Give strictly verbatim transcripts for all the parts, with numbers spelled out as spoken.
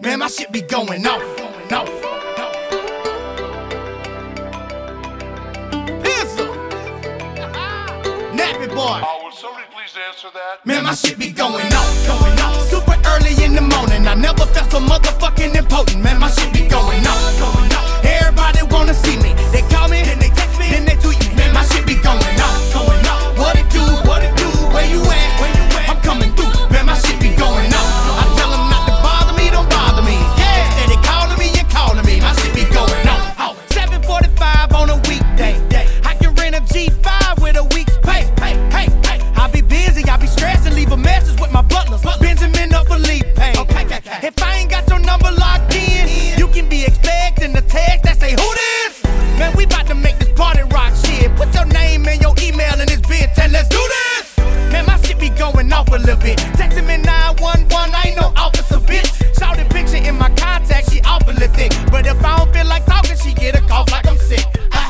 Man, my shit be going off, off. Pizzle, Nappy boy. Oh, will somebody please answer that? Man, my shit be going off, going off. Super early in the morning, I never felt so motherfucking important. Man, my shit be going off, going off. Everybody wanna see me. They call me, then they text me, then they tweet me. Man, my shit be going off, going off. What it do, what it do, where you at, where you at? I'm coming through, man, my shit be going off. I tell them not to bother me, don't bother me. Yeah, steady calling me and calling me. My shit be going off. seven forty-five on a weekday. I can rent a G five with a week's pay. Hey, hey, hey. I be busy, I be stressed and leave a message with my butlers. Benjamin up for lead pay. If I ain't got your number locked in, you can be expecting a text that say, who this? Man, we bout to make this party rock shit. Put your name and your email in this bitch and let's do this. Man, my shit be going off a little bit. Texting me nine one one, I ain't no officer, bitch. Shouted picture in my contact, she awfully thick. But if I don't feel like talking, she get a cough like I'm sick.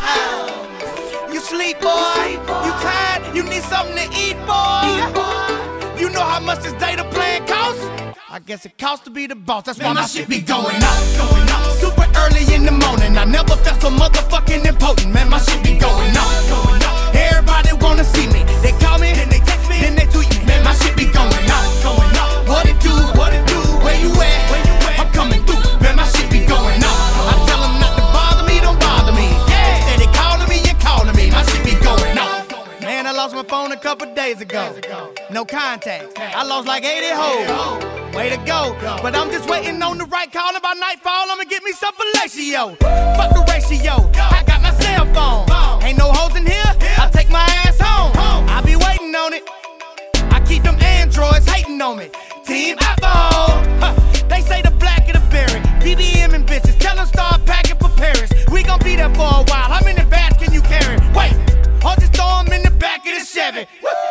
You sleep, boy. You tired, you need something to eat, boy. You know how much this data plan costs? I guess it costs to be the boss. That's why my shit be going off, going off. Super early in the morning, I never felt so motherfucking important. Man, my shit be going off, going off. Everybody wanna see me. They call me, then they text me, then they tweet me. Man, my shit be going off, going off. What it do, what it do, where you at, where you at? I'm coming through, man, my shit be going off. I tell them not to bother me, don't bother me. Yeah, steady calling me and calling me. My shit be going off. Man, I lost my phone a couple days ago. No contact. I lost like eighty hoes. Way to go. But I'm just waiting on the right call. About nightfall, I'ma get me some fellatio. Fuck the ratio. I got my cell phone. Ain't no hoes in here. I take my ass home. I be waiting on it. I keep them androids hating on me. Team iPhone. Huh. They say the black of the berry. B B M and bitches. Tell them start packing for Paris. We gon' be there for a while. How many bags can you carry? Wait. I'll just throw them in the back of the Chevy.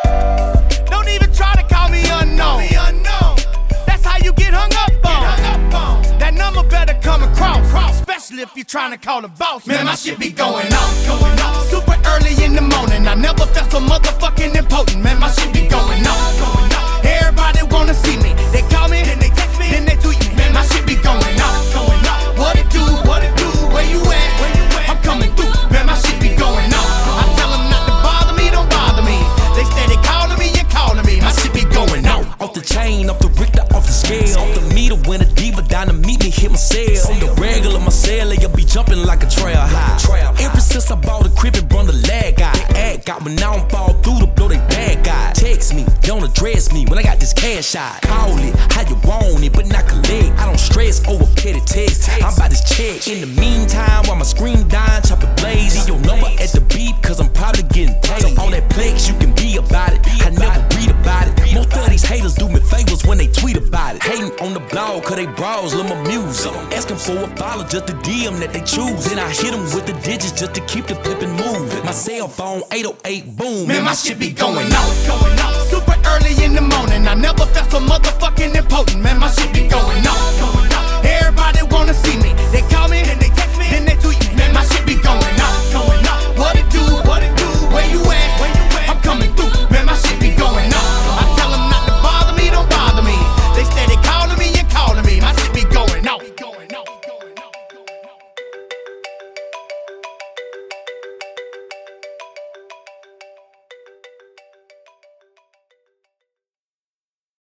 Don't even try to call me unknown. That's how you get hung up on. That number better come across, especially if you're trying to call the boss. Man, my shit be going off, going off. Super early in the morning, I never felt so motherfucking important. Man, my shit be going off, going off. Everybody wanna see me. They call me, then they text me, then they tweet me. Man, my shit be going off, going off. What it do, what it do, where you at, where you at? I'm coming through, man, my shit be going off. I tell them not to bother me, don't bother me. They steady calling me and calling me. My shit be going off. Off the chain, off the Richter, off the scale. Off the meter when a diva down to meet me, hit my cell. On the regular, my cellular, you be jumping like a trail high. Ever since I bought a crib and brung the lag guy. They act got me now, I'm fall through to blow they bad guy. Text me, don't address me when I got this cash out. Call it how you want it, but not collect. I don't stress over petty text. I'm about this check. In the meantime, while my screen dying, chop the blaze. See your number at the beep, cause I'm probably getting paid. So on that plex, you can be about it. I never read about it. Most of these haters do me favors when they tweet about it. Hating on the blog, cause they browse, love my music. Asking for a follow just to D M that they choose. Then I hit them with the digits just to keep the pippin' moving. My cell phone, eight oh eight, boom. Man, my shit be going off, going off. Super early in the morning, I never felt so motherfucking important. Man, my shit be going off, going off. Everybody wanna see me. They call me, then they